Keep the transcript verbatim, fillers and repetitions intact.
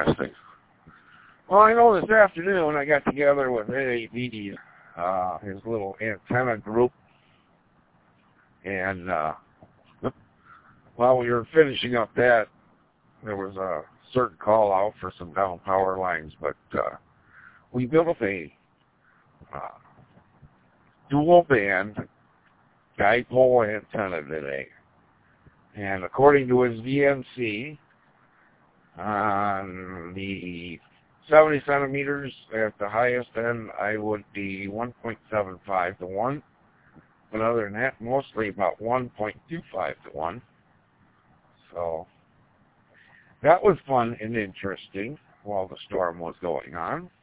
interesting. Well, I know this afternoon I got together with N A B D, uh, his little antenna group, and uh, while we were finishing up that, there was a certain call out for some down power lines, but uh, we built a uh, dual band dipole antenna today. And according to his V N C, on the seventy centimeters at the highest end, I would be one point seven five to one. But other than that, mostly about one point two five to one. So that was fun and interesting while the storm was going on.